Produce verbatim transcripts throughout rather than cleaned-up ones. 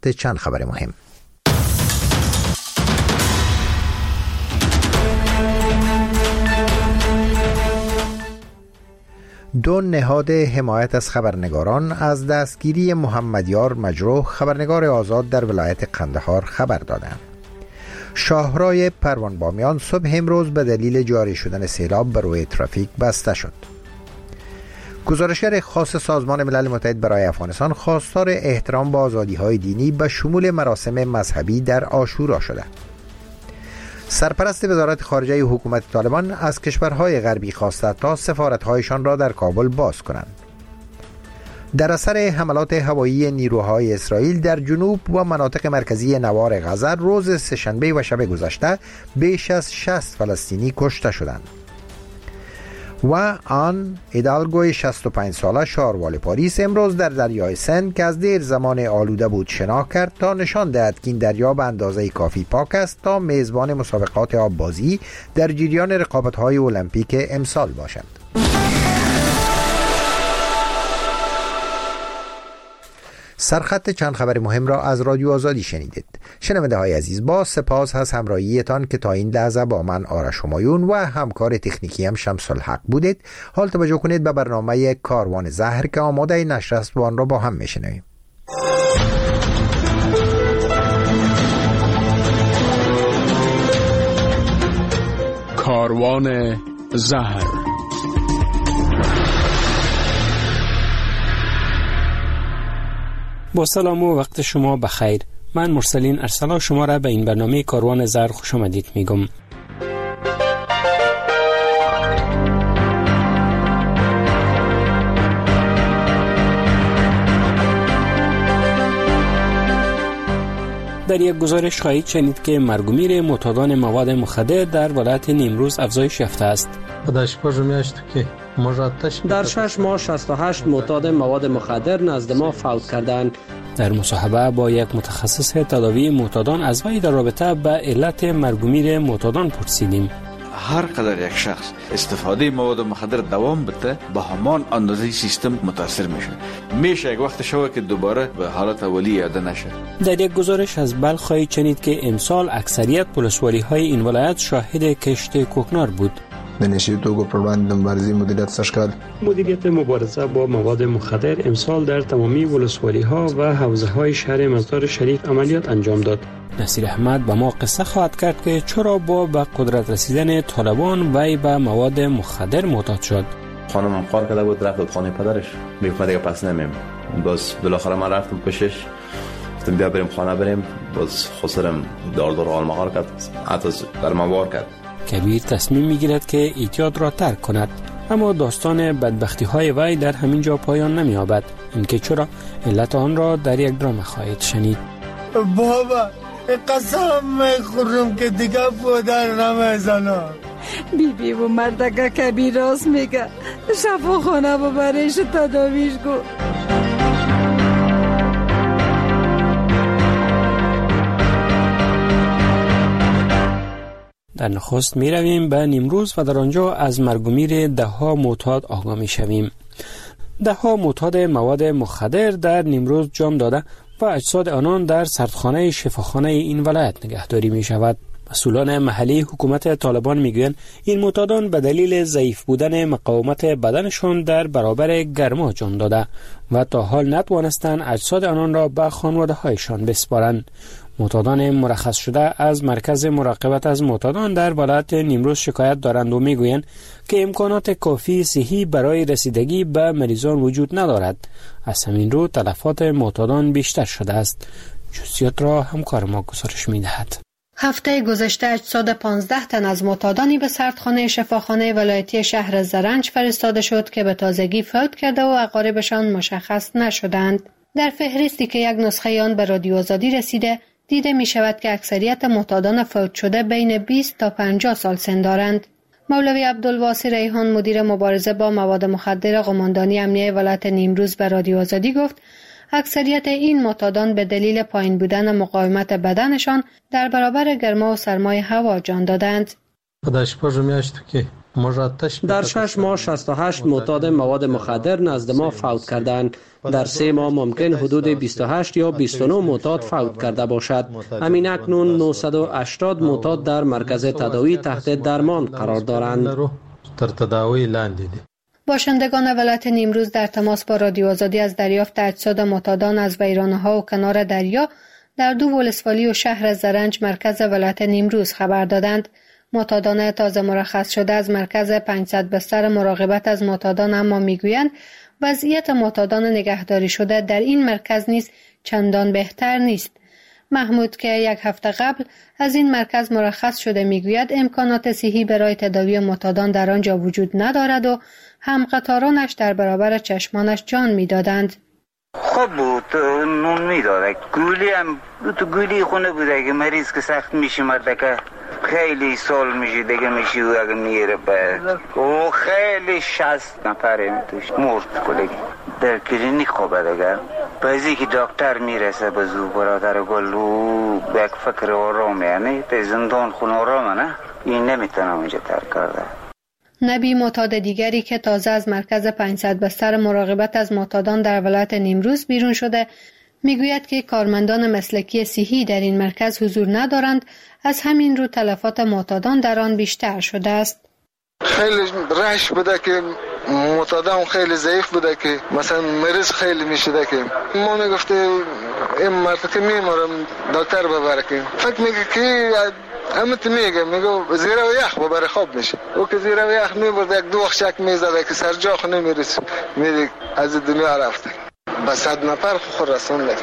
چند خبر مهم. دو نهاد حمایت از خبرنگاران از دستگیری محمدیار مجروح، خبرنگار آزاد در ولایت قندهار، خبر دادند. شاهراه پروان بامیان صبح امروز به دلیل جاری شدن سیلاب بر روی ترافیک بسته شد. گزارشگر خاص سازمان ملل متحد برای افغانستان خواستار احترام به آزادی‌های دینی به شمول مراسم مذهبی در عاشورا شده. سرپرست وزارت خارجه حکومت طالبان از کشورهای غربی خواسته تا سفارت‌هایشان را در کابل باز کنند. در اثر حملات هوایی نیروهای اسرائیل در جنوب و مناطق مرکزی نوار غزه روز سه‌شنبه و شب گذشته بیش از شصت فلسطینی کشته شدند. و آن ایدالگوی شصت و پنج ساله شاروال پاریس امروز در دریای سن که از دیر زمان آلوده بود شنا کرد تا نشان دهد که این دریا به اندازه کافی پاک است تا میزبان مسابقات آببازی در جریان رقابت‌های المپیک امسال باشد. سرخط چند خبر مهم را از رادیو آزادی شنیدید. شنونده های عزیز، با سپاس از همراهیتان که تا این لحظه با من آرش همایون و همکار تکنیکی هم شمس الحق بودید. حال توجه کنید به برنامه کاروان زهر که آماده نشر است و آن را با هم میشنویم. کاروان زهر. با سلام و وقت شما بخیر. من مرسلین ارسلا شما را به این برنامه کاروان زهر خوش آمدید میگم. در یک گزارش خواهید شنید که مرگ و میر معتادان مواد مخدر در ولایت نیمروز افزایش یافته است. در شش ماه شصت و هشت معتاد مواد مخدر نزد ما فوت کردند. در مصاحبه با یک متخصص تداوی معتادان از وی در رابطه با علت مرگ و میر معتادان پرسیدیم. هر قدر یک شخص استفاده مواد مخدر دوام بده به همان اندازه سیستم متاثر میشه. میشه یک وقت شوه که دوباره به حالت اولی یاد نشه. در یک گزارش از بلخ خواهید شنید که امسال اکثریت پولسوالی های این ولایت شاهد کشت کوکنار بود. نشید توگو پروند مبارزه مدیریت سشکال مدیریت مبارزه با مواد مخدر امسال در تمامی ولسوالی ها و حوزه های شهر مزار شریف عملیات انجام داد. نصیر احمد با ما قصه خواهد کرد که چرا با به قدرت رسیدن طالبان وی به مواد مخدر معتاد شد. خانم هم کار کرده بود، رفت خانه پدرش، میگفت دیگه پس نمیم. باز بالاخره من رفتم پیشش، گفتم بیا بریم خانه بریم. باز خسرم دار دار حال مهار کرد، حتی در موار کرد. کبیر تصمیم میگیرد که اعتیاد را ترک کند، اما داستان بدبختی های وی در همین جا پایان نمی‌یابد. اینکه چرا علت آن را در یک درام خواهید شنید. بابا قسم میخورم که دیگه پدر نمیزنم. بی بی و مردگه کبیر راست میگه، شفا خانه ببریش تداویش گو. در نخست می رویم به نیمروز و در آنجا از مرگ و میر ده ها معتاد آگاه می شویم. ده ها معتاد مواد مخدر در نیمروز جان داده و اجساد آنان در سردخانه شفاخانه این ولایت نگهداری می شود. مسئولان محلی حکومت طالبان می گویند این معتادان به دلیل ضعیف بودن مقاومت بدنشان در برابر گرما جان داده و تا حال نتوانستند اجساد آنان را به خانواده هایشان بسپارند. معتادان مرخص شده از مرکز مراقبت از معتادان در ولایت نیمروز شکایت دارند و میگویند که امکانات کافی صحی برای رسیدگی به مریضان وجود ندارد. از همین رو تلفات معتادان بیشتر شده است. جزئیات را همکار ما گزارش می‌دهد. هفته گذشته اجساد پانزده تن از معتادانی به سردخانه شفاخانه ولایتی شهر زرنج فرستاده شد که به تازگی فوت کرده و اقاربشان مشخص نشدند. در فهرستی که یک نسخه آن به رادیو آزادی رسیده دیده می شود که اکثریت معتادان فوت شده بین بیست تا پنجاه سال سن دارند. مولوی عبدالواسی ریحان مدیر مبارزه با مواد مخدر قماندانی امنیه ولایت نیمروز به رادیو آزادی گفت اکثریت این معتادان به دلیل پایین بودن مقاومت بدنشان در برابر گرما و سرمای هوا جان دادند. خداش پاجو میاشت که در شش ماه شصت و هشت معتاد مواد مخدر نزد ما فوت کردند. در سه ماه ممکن حدود بیست و هشت یا بیست و نه معتاد فوت کرده باشد. همین اکنون نهصد و هشتاد معتاد در مرکز تداوی تحت درمان قرار دارند. باشندگان ولایت نیمروز در تماس با رادیو آزادی از دریافت اجساد معتادان از ویرانه‌ها و کنار دریا در دو ولسوالی و شهر زرنج مرکز ولایت نیمروز خبر دادند. معتادان تازه مرخص شده از مرکز پانصد بستر مراقبت از معتادان اما میگویند وضعیت معتادان نگهداری شده در این مرکز نیز چندان بهتر نیست. محمود که یک هفته قبل از این مرکز مرخص شده میگوید امکانات صحی برای تداوی معتادان در آنجا وجود ندارد و هم قطارانش در برابر چشمانش جان میدادند. خب بود نون میداده، گولی هم تو گولی خونه بوده که مریض که سخت میشه مرده که خیلی سال میشه دیگه میشه و اگه میره به و خیلی شست نفره توش مرد کلگی در کلینیک خوبه دیگه بعضی که دکتر میرسه به زو برادر گلو به یک فکر آرام یعنی به زندان خون آرام نه این نمیتونه اونجا ترک کرده. نبی معتاد دیگری که تازه از مرکز پانصد بستر مراقبت از معتادان در ولایت نیمروز بیرون شده میگوید که کارمندان مسلکی صحی در این مرکز حضور ندارند، از همین رو تلفات معتادان در آن بیشتر شده است. خیلی رش بوده که معتادان خیلی ضعیف بوده که مثلا مریض خیلی میشده که ما میگفته این مرد که میمارم دکتر ببره که فکر میگه که همت میگه میگه زیره و یخ ببره خواب میشه او که زیره و یخ میبرد یک دو وقت شک میزده که سر جا خو نمیرسه میگه از دنیا رفته با صد نفر خود رسونده.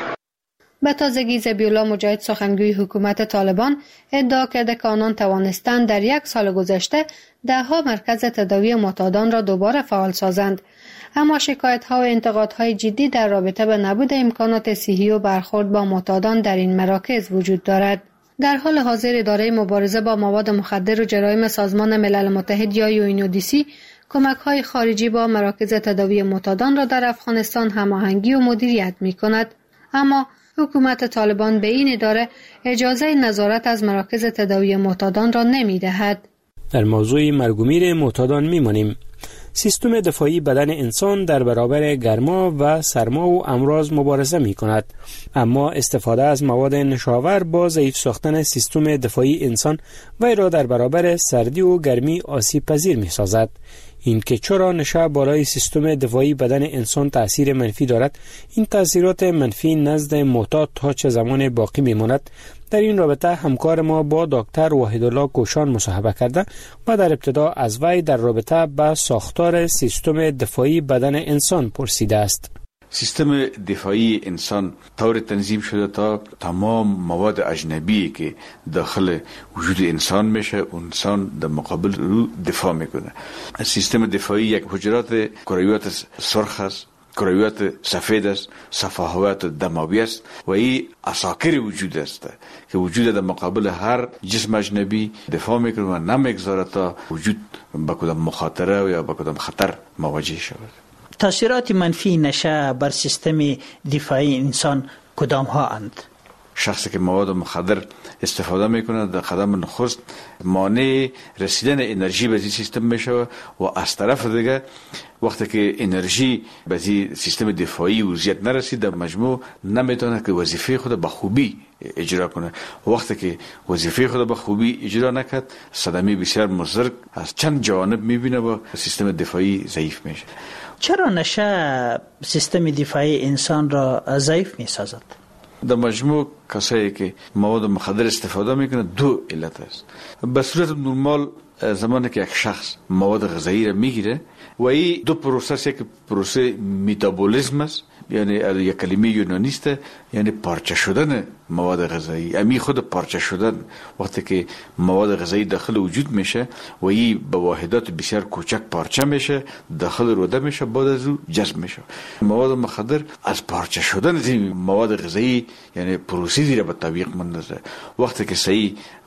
به تازگی ذبیحالله مجاهد سخنگوی حکومت طالبان ادعا کرده که آنان توانستند در یک سال گذشته ده ها مرکز تداوی معتادان را دوباره فعال سازند، اما شکایت ها و انتقاد های جدی در رابطه به نبود امکانات صحی و برخورد با معتادان در این مراکز وجود دارد. در حال حاضر اداره مبارزه با مواد مخدر و جرایم سازمان ملل متحد یا یو ان او دی سی کمک‌های خارجی با مراکز تداوی معتادان را در افغانستان هماهنگی و مدیریت می‌کند، اما حکومت طالبان به این اداره اجازه نظارت از مراکز تداوی معتادان را نمی‌دهد. در موضوع مرگ و میر معتادان می‌مانیم. سیستم دفاعی بدن انسان در برابر گرما و سرما و امراض مبارزه می‌کند، اما استفاده از مواد نشاور با ضعیف ساختن سیستم دفاعی انسان وی را در برابر سردی و گرمی آسیب پذیر می‌سازد. این که چرا نشه بالای سیستم دفاعی بدن انسان تأثیر منفی دارد، این تأثیرات منفی نزد معتاد تا چه زمان باقی میماند، در این رابطه همکار ما با دکتر وحیدالله کوشان مصاحبه کرده و در ابتدا از وی در رابطه با ساختار سیستم دفاعی بدن انسان پرسیده است. سیستم دفاعی انسان طور تنظیم شده تا تمام مواد اجنبی که داخل وجود انسان میشه انسان در مقابل رو دفاع میکنه. سیستم دفاعی یک حجرات کرویات سرخ است، کرویات سفید است، صفحات دماوی است و این عساکر وجود است که وجود در مقابل هر جسم اجنبی دفاع میکنه و نمیگذاره تا وجود با کدام مخاطره یا با کدام خطر مواجه شود. تاثیرات منفی نشه بر سیستم دفاعی انسان کدام ها اند؟ شخصی که مواد مخدر استفاده میکنه در قدم نخست مانع رسیدن انرژی به این سیستم میشه و از طرف دیگه وقتی که انرژی به این سیستم دفاعی وضعیت نرسید در مجموع نمیتونه که وظیفه خود به خوبی اجرا کنه. وقتی که وظیفه خود به خوبی اجرا نکرد صدمه بسیار مضر از چند جوانب میبینه و سیستم دفاعی ضعیف میشه. چرا نشه سیستم دفاعی انسان را ضعیف میسازد؟ در مجموع کسایی که مواد مخدر استفاده میکنه دو علت است. به صورت نرمال زمانی که یک شخص مواد غذایی را میگیره و این دو پروسه است، یک پروسه متابولیسم است، یعنی یک کلمه یونانی است، یعنی پارچه شدن مواد غذایی. امی خود پارچه شدن وقتی که مواد غذایی داخل وجود میشه و این به واحدات بسیار کوچک پارچه میشه داخل روده میشه بعد از او جذب میشه. مواد مخدر از پارچه شدن این مواد غذایی یعنی پروسه را به تطبیق مندازه. وقتی که صحیح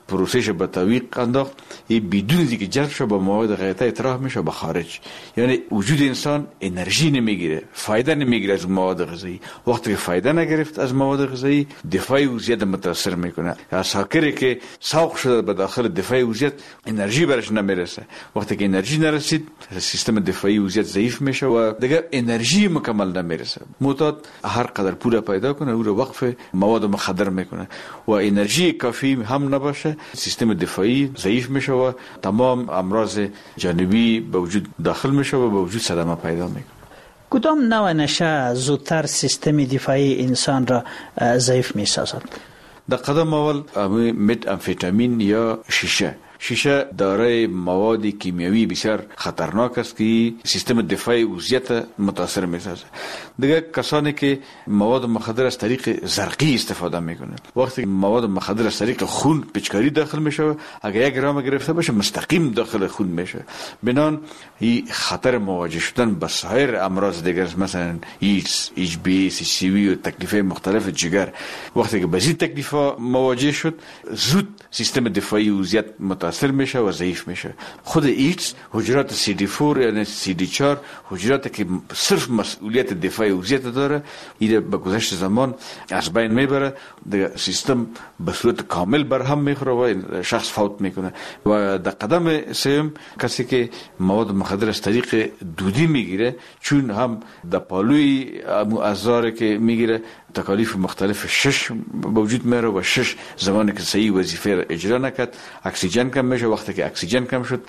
پروسش به تعویق انداخت، این بدون دیگه جذب شه به مواد غیرطبیعی اطراح میشه به خارج. یعنی وجود انسان انرژی نمیگیره، فایده نمیگیره از مواد غذایی. وقتی که فایده نگرفت از مواد غذایی، دفاعی وضعیت متاثر میکنه. اساکری که سوق شده به داخل دفاعی وضعیت، انرژی برش نمیرسه. وقتی که انرژی نرسید، سیستم دفاعی وضعیت ضعیف میشه و دیگه انرژی مکمل نمیرسه. معتاد هر قدر پول پیدا کنه او رو وقف مواد مخدر میکنه و انرژی کافی هم نباشه، سیستم دفاعی ضعیف میشه و تمام امراض جانبی به وجود داخل میشه و به وجود صدمه پیدا میکنه. کدام نوع نشه زودتر سیستم دفاعی انسان را ضعیف میسازد؟ در قدم اول مت امفیتامین یا شیشه. شیشه دارای مواد کیمیایی بسیار خطرناک است که سیستم دفاعی وضعیت متاثر میسازه. دیگه کسانی که مواد مخدر از طریق زرقی استفاده میکنند، وقتی مواد مخدر از طریق خون پیچکاری داخل میشه، اگر یک گرم گرفته باشه مستقیم داخل خون میشه، بنان این خطر مواجه شدن با سایر امراض دیگر مثلا ایدز، اچ بی، سی وی و تکلیف مختلف جگر، وقتی که بزید تکلیف مواجه شد، زود سیستم دفاعی وضعیت متاثر میشه و ضعیف میشه. خود ایدز حجرات سی دی چهار یعنی سی دی چهار حجراتی که صرف مسئولیت دفاعی وضعیت داره، این به گذشت زمان از بین میبره، دیگه سیستم به صورت کامل برهم میخوره و شخص فوت میکنه. و در قدم سوم کسی که مواد مخدر از طریق دودی میگیره، چون هم در پالوی ازاره که میگیره تکالیف مختلف شش به وجود میاره و شش زمانی که صحیح وظیفه را اجرا نکرد اکسیژن کم میشه. وقتی که اکسیژن کم شد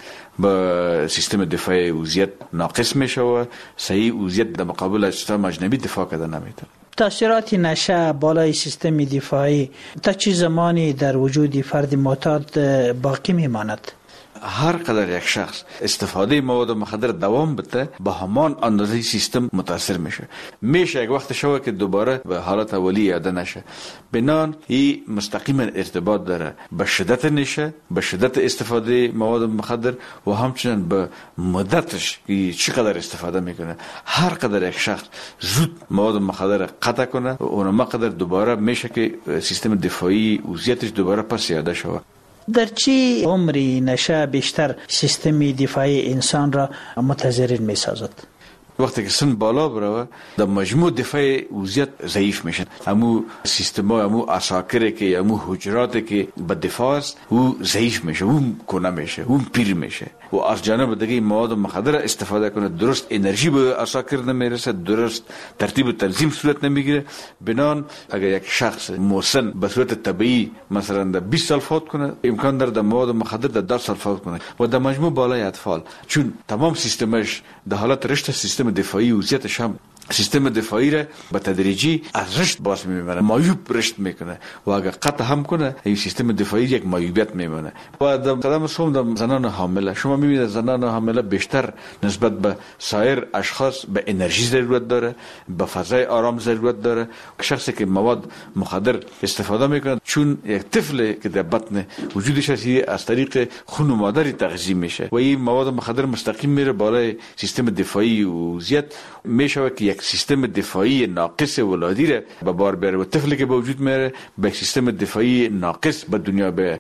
با سیستم دفاعی وضعیت ناقص میشه و صحیح وضعیت در مقابل اجسام اجنبی دفاع کردن نمیتونه. تاثیرات نشه بالای سیستم دفاعی تا چه زمانی در وجود فرد معتاد باقی میماند؟ هر قدر یک شخص استفاده مواد مخدر دوام بده، به همان اندازه سیستم متاثر میشه. میشه یک وقت شوه که دوباره به حالت اولی اعاده نشه. بنان این مستقیما ارتباط داره به شدت نشه، به شدت استفاده مواد مخدر و همچنین به مدتش که چقدر استفاده میکنه. هر قدر یک شخص زود مواد مخدر قطع کنه، اونم قدر دوباره میشه که سیستم دفاعی وضعیتش دوباره پس اعاده شوه. در چی عمری نشه بیشتر سیستم دفاعی انسان را متضرر می سازد؟ وقتی که سن بالا بره در مجموع دفاع وضعیت ضعیف میشن. همو سیستم ها، همو اساکره که همو حجراتی که به دفاع است او ضعیف میشه، اون کنه میشه، اون پیر میشه و از جانب دیگه مواد مخدر استفاده کنه، درست انرژی به اساکر نمیرسه، درست ترتیب و تنظیم صورت نمیگیره. بنان اگر یک شخص مسن به صورت طبیعی مثلا در بیست سال فوت کنه، امکان داره در مواد مخدر در ده سال فوت کنه و در مجموع بالای اطفال، چون تمام سیستمش در حالت رشد سیستم دفاعی وضعیتش هم سیستم دفاعی را به تدریجی از رشد باز میبره، معیوب رشد میکنه و اگر قطع هم کنه این سیستم دفاعی یک معیوبیت میمونه. و در قدم سوم در زنان حامله، شما میبینید زنان حامله بیشتر نسبت به سایر اشخاص به انرژی ضرورت داره، به فضای آرام ضرورت داره. شخصی که مواد مخدر استفاده میکنه، چون یک طفل که در بطن وجودش هست از طریق خون مادری تغذیه میشه و این مواد مخدر مستقیم میره بالای سیستم دفاعی وضعیت، میشه که یک سیستم دفاعی ناقص ولادی را به بار بیاره و طفلی که به وجود میاره به سیستم دفاعی ناقص به دنیا بیاره.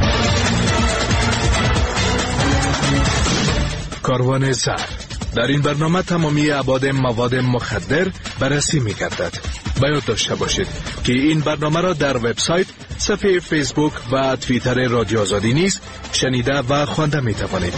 کاروان زهر. در این برنامه تمامی ابعاد مواد مخدر بررسی می‌گردد. باید داشته باشید که این برنامه را در وبسایت، صفحه فیسبوک و توییتر رادیو آزادی نیز شنیده و خوانده می‌توانید.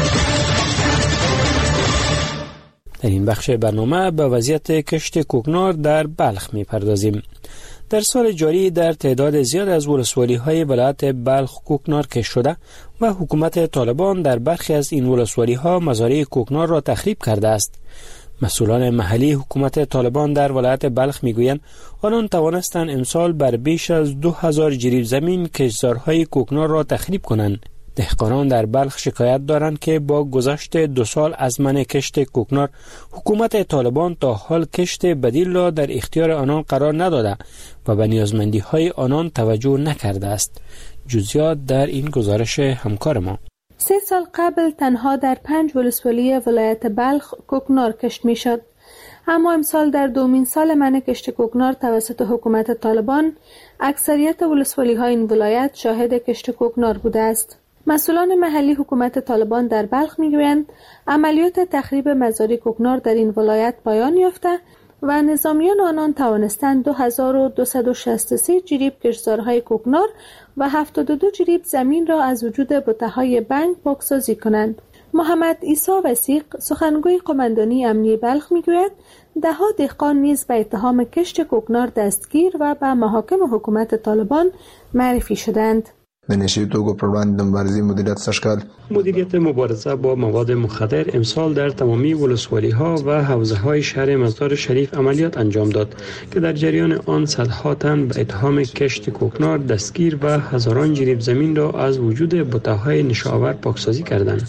در این بخش برنامه به وضعیت کشت کوکنار در بلخ می‌پردازیم. در سال جاری در تعداد زیاد از ولسوالی‌های ولایت بلخ کوکنار کشت شده و حکومت طالبان در برخی از این ولسوالی‌ها مزارع کوکنار را تخریب کرده است. مسئولان محلی حکومت طالبان در ولایت بلخ میگویند آنان توانستند امسال بر بیش از دو هزار جریب زمین کشتزارهای کوکنار را تخریب کنند. دهقانان در بلخ شکایت دارند که با گذشت دو سال از منع کشت کوکنار، حکومت طالبان تا حال کشت بدیل را در اختیار آنان قرار نداده و به نیازمندی های آنان توجه نکرده است. جزئیات در این گزارش همکار ما. سه سال قبل تنها در پنج ولسوالی ولایت بلخ کوکنار کشت می شد. اما امسال در دومین سال منع کشت کوکنار توسط حکومت طالبان، اکثریت ولسوالی‌های این ولایت شاهد کشت کوکنار بوده است. مسئولان محلی حکومت طالبان در بلخ میگویند عملیات تخریب مزارع کوکنار در این ولایت پایان یافته و نظامیان آنان توانستند دو هزار و دویست و شصت و سه جریب کشتزارهای کوکنار و هفتاد و دو جریب زمین را از وجود بته‌های بنگ پاکسازی کنند. محمد عیسی وثیق، سخنگوی قماندانی امنیه بلخ میگوید ده‌ها دهقان نیز به اتهام کشت کوکنار دستگیر و به محاکم حکومت طالبان معرفی شدند. د نشي توکو پر وړاندې د مبارزې مدیریت سشکال مدیریت مبارزه با مواد مخدر امسال در تمامی ولسوالی ها و حوزه های شهر مزار شریف عملیات انجام داد که در جریان آن صدها تن به اتهام کشت کوکنار دستگیر و هزاران جریب زمین را از وجود بته‌های نشاور پاکسازی کردند.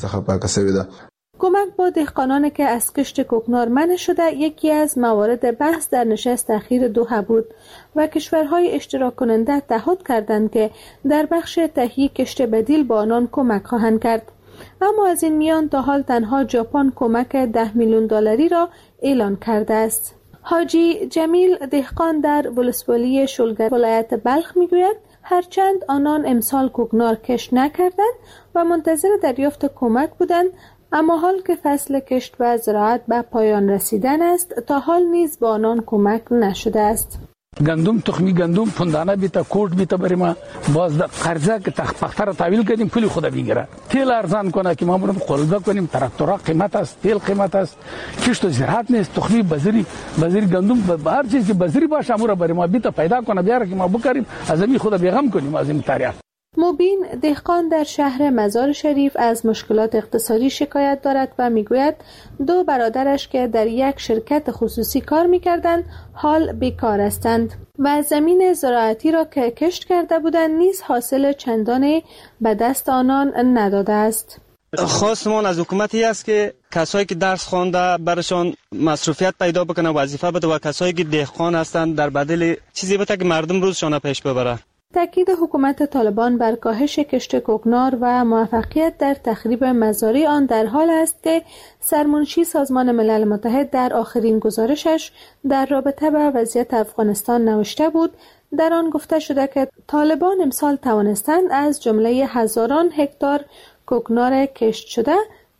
کمک با دهقانان که از کشت کوکنار منع شده یکی از موارد بحث در نشست اخیر دوحه بود و کشورهای اشتراک کننده تعهد کردند که در بخش تهیه کشت بدیل با آنان کمک خواهند کرد. اما از این میان تا حال تنها ژاپن کمک ده میلیون دلاری را اعلان کرده است. حاجی جمیل دهقان در ولسوالی شلگر ولایت بلخ میگوید هرچند آنان امسال کوکنار کشت نکردند و منتظر دریافت کمک بودند، اما حال که فصل کشت و زراعت به پایان رسیدن است تا حال نیز با آنان کمک نشده است. گندم تخمی گندم پندانه بیتا کوٹ بیتا برای ما باز قرضه که پختر تحویل کردیم پولی خود بگیره، تیل ارزان کنه که ما بریم قلبه کنیم، تراکتورها قیمت است، تیل قیمت است، کشت و زراعت نیست، تخمی بذری بذری گندم هر چیز که بذری باشه امور برای ما بیتا پیدا کنه بیاره که ما بکاریم از این خود بیغم کنیم از این تاریخ. مبین دهقان در شهر مزار شریف از مشکلات اقتصادی شکایت دارد و میگوید دو برادرش که در یک شرکت خصوصی کار میکردند حال بیکار هستند و زمین زراعتی را که کشت کرده بودند نیز حاصل چندانی به دست آنان نداده است. خواستمان از حکومتی است که کسایی که درس خوانده برشان مصروفیت پیدا بکنه، وظیفه بده و کسایی که دهقان هستند در بدل چیزی بده که مردم روزشان پیش ببره. تاکید حکومت طالبان بر کاهش کشت کوکنار و موفقیت در تخریب مزارع آن در حال است که سرمنشی سازمان ملل متحد در آخرین گزارشش در رابطه با وضعیت افغانستان نوشته بود. در آن گفته شده که طالبان امسال توانستند از جمله هزاران هکتار کوکنار کشت شده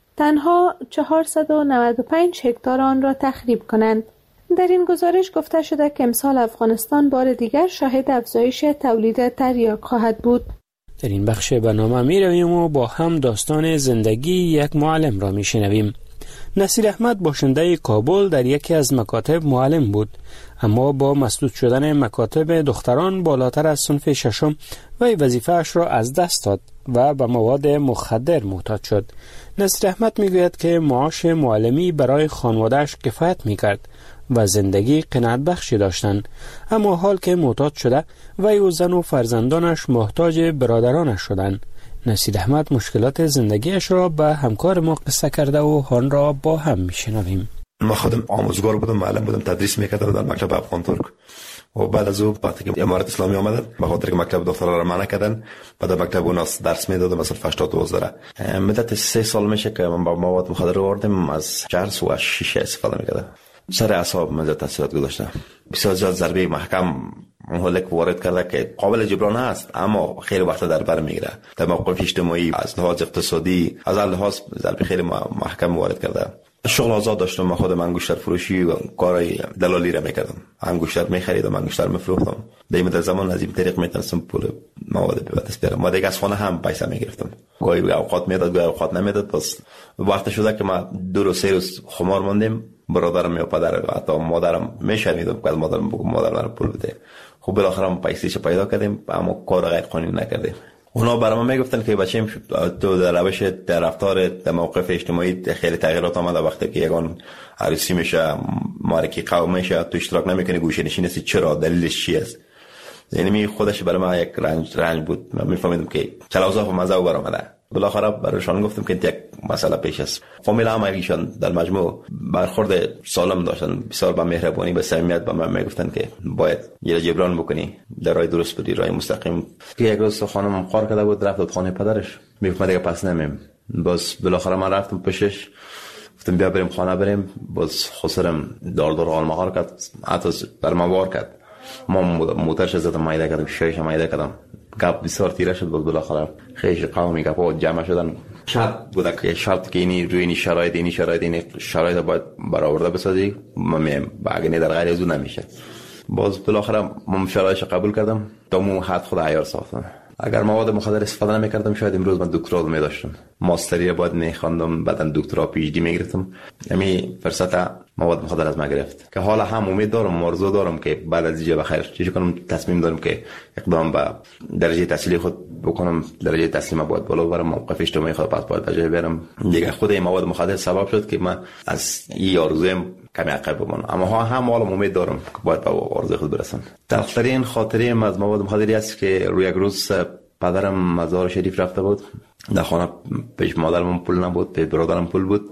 تنها چهارصد و نود و پنج هکتار آن را تخریب کنند. در این گزارش گفته شده که امسال افغانستان بار دیگر شاهد افزایش تولید تریاک خواهد بود. در این بخش برنامه می رویم و با هم داستان زندگی یک معلم را می شنویم. نصیر احمد باشنده کابل در یکی از مکاتب معلم بود، اما با مسدود شدن مکاتب دختران بالاتر از صنف ششم وی وظیفه‌اش را از دست داد و به مواد مخدر معتاد شد. نصیر احمد می گوید که معاش معلمی برای خانواده‌اش کفایت می کرد و زندگی قناعت بخشی داشتند، اما حال که معتاد شده وی و زن و فرزندانش محتاج برادرانش شدند. نصیر احمد مشکلات زندگیش را به همکار ما قصه کرده و آن را با هم میشنویم. ما خودم آموزگار بودم، معلم بودم، تدریس میکردم در مکتب افغان ترک و بعد از او وقتی که امارت اسلامی آمدن به خاطر که مکتب دخترها را منع کردن بعد مکتب اوناس درس میدادم مثلا هشتاد دوازده مدت سه سال میشه که من با مواد مخدر آوردم، از چرس و شیشه استفاده میکردم. سر اعصاب من تاثیرات گذاشته، بسیار زیاد ضربه محکم مهلک وارد کرده که قابل جبران است اما خیلی وقت در بر میگیره. در موقف اجتماعی از لحاظ اقتصادی از هر لحاظ ضربه خیلی محکم وارد کرده. شغل آزاد داشتم، من خودم انگشتر فروشی و کارهای دلالی را میکردم، انگشتر میخریدم، انگشتر میفروختم. در این زمان از این طریق میتونستم پول مواد به دست بیارم. ما دیگه از خانه هم پیسه میگرفتم، گاهی اوقات میداد گاهی اوقات نمیداد. پس وقت شده که ما دو روز سه روز خمار موندیم، برادرم یا پدرم حتی مادرم میشنیدم که مادرم بگم مادر من پول بده. خب بالاخره پیسه‌اش پیدا کردیم اما کار غیر قانونی نکردیم. اونا برام میگفتن که بچه‌م تو در روش در رفتار در موقف اجتماعی خیلی تغییرات آمده، وقتی که یگان عروسی میشه معرکه قوم میشه تو اشتراک نمیکنی، گوشه نشینی هستی، چرا دلیلش چی است؟ یعنی می خودش برای من یک رنج رنج بود. من میفهمیدم که چلوزا و مزه برآمده. بالاخره برایشان گفتم که یک مسئله پیش است. فامیل هم ایشان در مجموع برخورد سالم داشتن، بسیار با مهربانی به صمیمیت به من میگفتن که باید یه جبران بکنی، در راه درست بری، راه مستقیم. یک روز خانم قار کرده بود رفت خانه پدرش، میگفت دیگه پس نمیم. باز بالاخره من رفتم پیشش، گفتم بیا بریم خانه بریم. باز خسرم دار دار آلمغار کرد، حتی بر ما بار کرد. ما موترش زدم مایده کردم، شیش مایده کردم. گپ بسیار تیره شد. باز بالاخره خیلی قومی گپا جمع شدن. شرط بود که شرط که اینی روی اینی شرایط اینی شرایط اینی شرایط باید برآورده بسازی، ما میم اگه نه در غیر از اون نمیشه. باز بالاخره من شرایطش قبول کردم تا مو حد خود عیار ساختم. اگر مواد مخدر استفاده نمی‌کردم شاید امروز من دکترا رو می‌داشتم، ماستری باید می‌خواندم، بعدن دکترا پی اچ دی می‌گرفتم. یعنی فرصت مواد مخدر از ما گرفت که حالا هم امید دارم، آرزو دارم که بعد از اینجا بخیر چیزی کنم. تصمیم دارم که اقدام به درجه تحصیلی خود بکنم. درجه تحصیلی باید بالا ببرم، موقف اجتماعی خود پس باید بجای برم. دیگه خود این مواد مخدر سبب شد که من از این آرزویم کمی عقب بمونم، اما ها هم حالا امید دارم که باید به آرزوی خود برسم. تلخترین خاطره از مواد مخدری است که روی یک روز پدرم مزار شریف رفته بود. در خانه پیش مادرم پول نبود، پیش برادرم پول بود.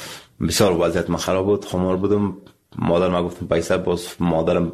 بسیار وضعیت من خراب بود، خمار بودم. مادر ما گفتم پیسه، باز مادرم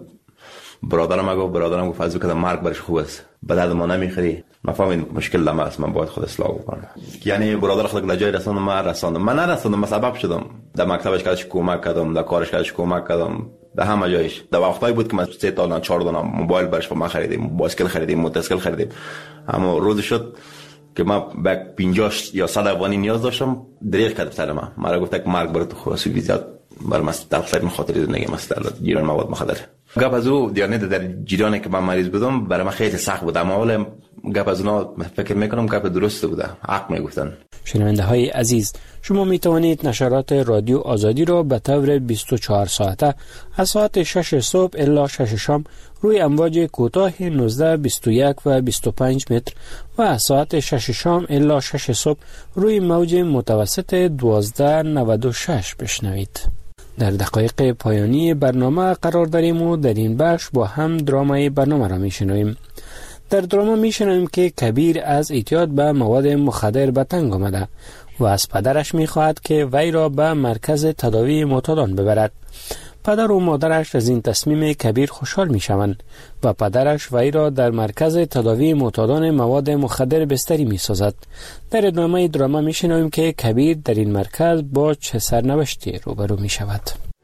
برادرم ما گفت برادرم گفت از کدام مرگ برش خوب است، به درد ما نمیخوری. من فهمیدم مشکل دم است، من باید خود اصلاح کنم. یعنی برادر خود لجای رساندم، من رساندم، من نرساندم، من سبب شدم. در مکتبش کارش کمک کردم، در کارش کارش کمک کردم، در همه جایش. در وقتایی بود که من سه تا چهار تا موبایل برش ما خریدیم، بایسکل خریدیم، موتورسیکل خریدیم. اما روز شد که من به پنجاه یا صد افغانی نیاز داشتم، دریغ کرد سر من. مرا گفت که مرگ برات خاصی زیاد بر مست تلخ خاطر زندگی مست جیران مواد مخدر. گپ از او دیانه در جیرانی که من مریض بودم برای من خیلی سخت بود، اما حالا گپ از اونا فکر میکنم گپ درست بوده، حق میگفتن. شنونده های عزیز، شما می توانید نشرات رادیو آزادی را به طور بیست و چهار ساعته از ساعت شش صبح الی شش شام روی امواج کوتاه نوزده، بیست و یک و بیست و پنج متر و از ساعت شش شام الی شش صبح روی موج متوسط دوازده نود و شش بشنوید. در دقایق پایانی برنامه قرار داریم و در این بخش با هم درامای برنامه را میشنویم. در دراما میشنویم که کبیر از اعتیاد به مواد مخدر به تنگ آمده و از پدرش میخواهد که وی را به مرکز تداوی معتادان ببرد. پدر و مادرش از این تصمیم کبیر خوشحال میشوند و پدرش وی را در مرکز تداوی معتادان مواد مخدر بستری میسازد. در ادامه دراما میشنویم که کبیر در این مرکز با چه سرنوشتی روبرو میشود.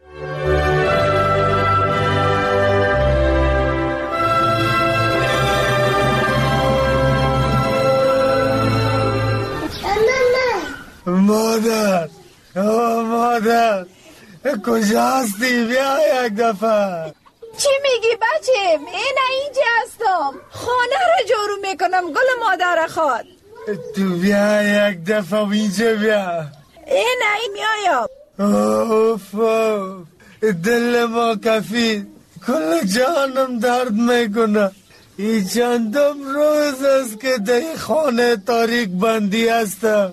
مادر، آه مادر، کجا هستی؟ بیا یک دفعه. چی میگی بچه؟ این اینجا هستم، خانه را جارو میکنم. گل مادر خواد تو بیا یک دفعه اینجا بیا. این این میایم. اوف اوف، دل ما کفید، کل جانم درد میکنه. این چندم روز است که در خانه تاریک بندی هستم.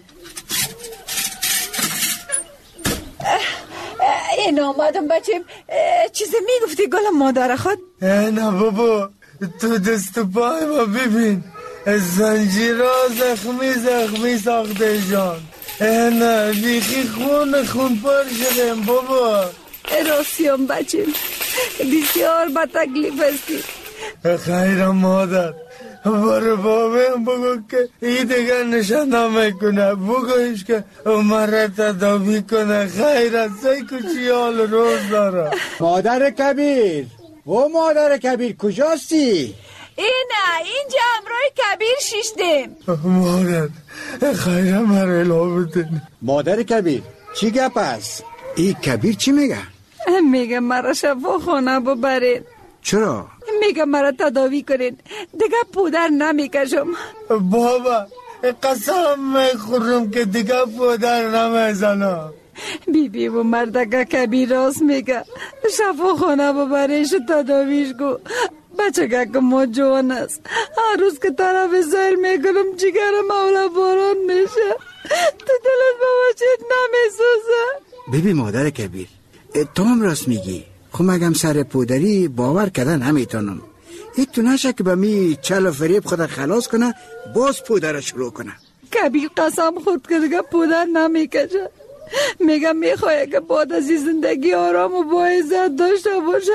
این آمدم بچه، چیزی میگفتی گل مادر خود؟ نه بابا، تو دست و پای ما ببین، زنجیرها زخمی زخمی ساخته جان. نه بیخی خون خون پر شدیم بابا. راستیم بچه، بسیار با تکلیف هستی. خیر مادر، برو بابیم بگو که ای دیگر نشان نمیکنه، بگویش که مرا تداوی کنه. خیر است، ای کچی حال روز داره. مادر کبیر، او مادر کبیر کجاستی؟ اینه اینجا امروی کبیر شیشتیم. مادر خیر مرا الا بدین. مادر کبیر چی گپ است؟ ای کبیر چی میگه؟ میگه مرا شفا خانه ببرین. چرا؟ میگه مرا تداوی کنین، دیگه پودر نمیکشم. بابا قسم میخورم که دیگه پودر نمیزنم. بی بی و مردگه کبیر راست میگه، شفا خانه ببریش تداویش گو. بچه که ما جوان است، هر روز که طرف زیل میکنم جگر مولا باران میشه، تو دلت بابا چیت نمیسوزه. ببی مادر کبیر، تو هم راست میگی. خب مگم سر پودری باور کردن نمیتونم. این تو نشه که به می چل و فریب خود خلاص کنه باز پودر شروع کنه. کبیر قسم خورد که دیگه پودر نمیکشه. میگم میخواه که بعد از زندگی آرام و با عزت داشته باشه،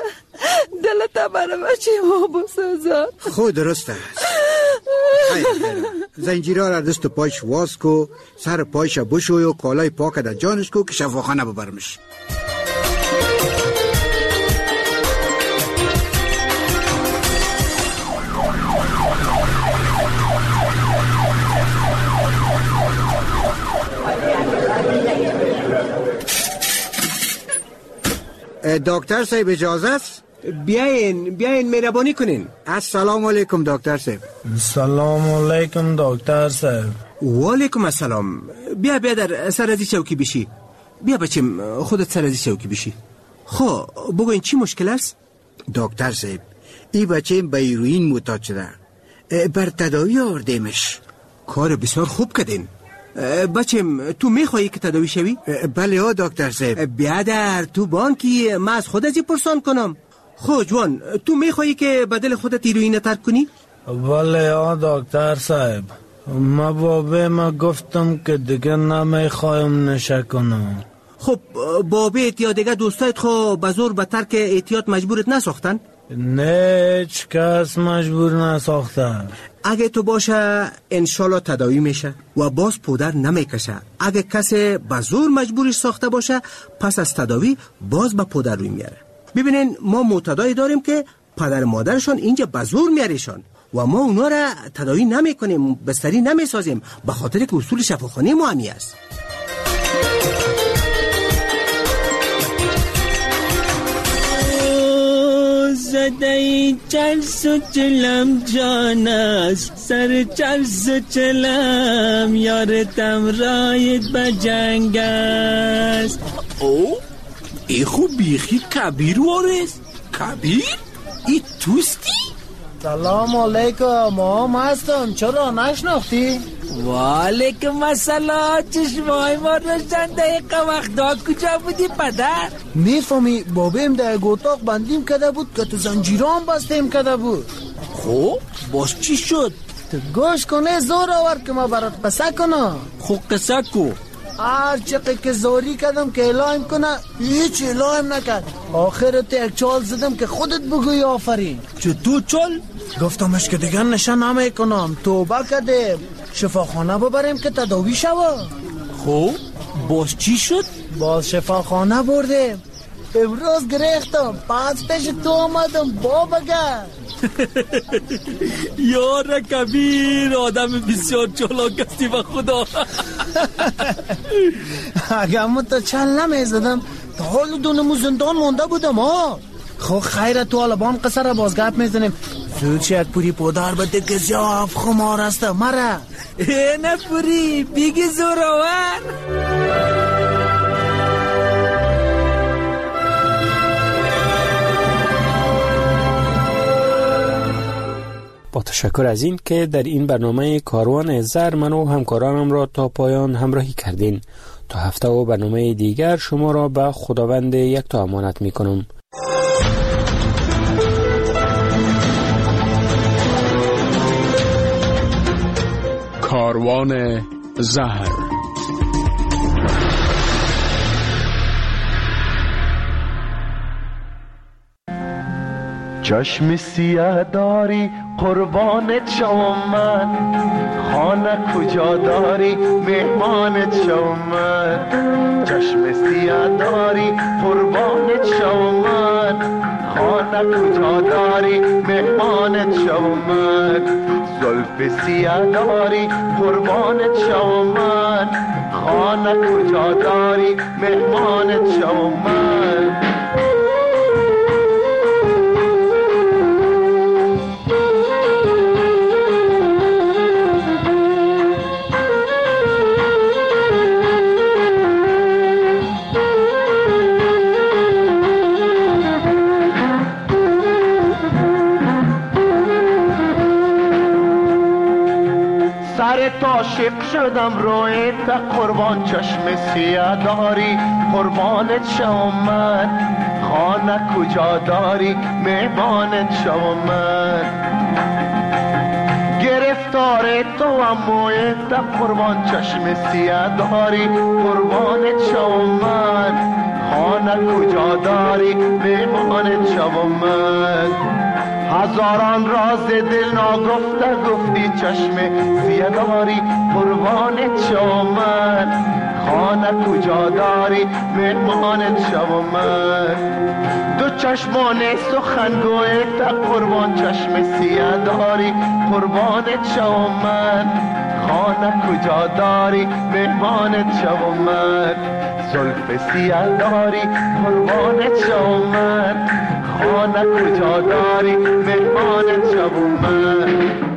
دلت برای بچه ما بسازد. خود درست است. زنجیرها را دست و پایش واز کو، سر پایش بشوی و کالای پاک در جانش کو که شفاخانه ببرمش. دکتر صاحب اجازه است؟ بیاین بیاین مهربانی کنین. السلام علیکم دکتر صاحب. سلام علیکم دکتر صاحب. و علیکم السلام. بیا بیا در سر از چوکی بشی. بیا بچم خودت سر از چوکی بشی. خب بگوین چی مشکل است؟ دکتر صاحب این بچه به هیروئین معتاد شده، بر تداوی آوردیمش. کار بسیار خوب کردین. بچم تو میخوایی که تداوی شوی؟ بله ها دکتر صاحب. بیا در تو بانکی ما از خود ازی پرسان کنم. خب جوان تو میخوایی که بدل خودت هیروئین ترک کنی؟ بله ها دکتر صاحب. ما بابه ما گفتم که دیگه نمیخوایم نشه کنم. خب بابیت یا دیگه دوستایت خو بزور به ترک احتیاط مجبورت نساختن؟ نه هیچ کس مجبور نساختن. اگه تو باشه انشالله تداوی میشه و باز پودر نمیکشه. اگه کسی بزور مجبورش ساخته باشه پس از تداوی باز به پودر روی میاره. ببینین ما معتادای داریم که پدر مادرشان اینجا بزور میاریشان و ما اونا را تداوی نمی کنیم، بستری نمی سازیم، به خاطر که اصول شفاخانه ما همی است. زده چرس و چلم جان است، سر چرس و چلم یارتم رایت به جنگ است. او ای خوب بیخی کبیر وارست. کبیر؟ ای توستی؟ سلام علیکم. ما هستم، چرا نشناختی؟ و علیکم السلام. چشمای ما روشن دقیقه وقتا کجا بودی پدر؟ میفهمی بابیم در گوتاق بندیم کده بود که تو زنجیران بستیم کده بود. خب باز چی شد؟ تو گوش کنه زور آور که ما برات قصه کنم. خب قصه کو. هر چقدر که زوری کردم که اعلام کنه هیچ اعلام نکرد. آخرت یک چال زدم که خودت بگوی آفرین. چه تو چال؟ گفتمش که دیگه نشه نمی کنم، توبه کردیم، شفاخانه ببریم که تداوی شوه. خب باز چی شد؟ باز شفاخانه بردیم. امروز گریختم پس پیش تو آمدم بابا گر. یار کبیر آدم بسیار چالاک هستی و خدا. اگه من تا چل نمیزدم تا حال دونمو زندان مونده بودم ها. خب خیره تو آلبان قصه را بازگپ میزنیم. زود شاید پوری پودر بده که زیاف خمار است مره. ای نه پوری بیگی زورآور. با تشکر از این که در این برنامه کاروان زر من و همکارانم را تا پایان همراهی کردین. تا هفته و برنامه دیگر شما را به خداوند یکتا امانت می کنم. کاروان زهر. چشم سیاه داری قربانت شوم من، خانه کجا داری مهمانت شوم من. چشم سیاه داری قربانت شوم من، خانه کجا داری مهمانت شوم من. زلف سیاه داری قربانت شوم من، خانه کجا داری مهمانت شوم من. عاشق شدم رویت قربان، چشم سیاه داری قربانت شوم من، خانه کجا داری مهمانت شوم من. گرفتار تو هم مویت قربان، چشم سیاه داری قربانت شوم من، خانه کجا داری مهمانت شوم من. هزاران راز دل ناگفته گفتی چشم سیه داری قربانت شوم من خانه کجا داری مهمانت شوم من دو چشمان سخنگویت قربان چشم سیه داری قربانت شوم من خانه کجا داری مهمانت شوم من زلف سیه داری قربانت شوم من خانه کجا داری مهمانت شوم من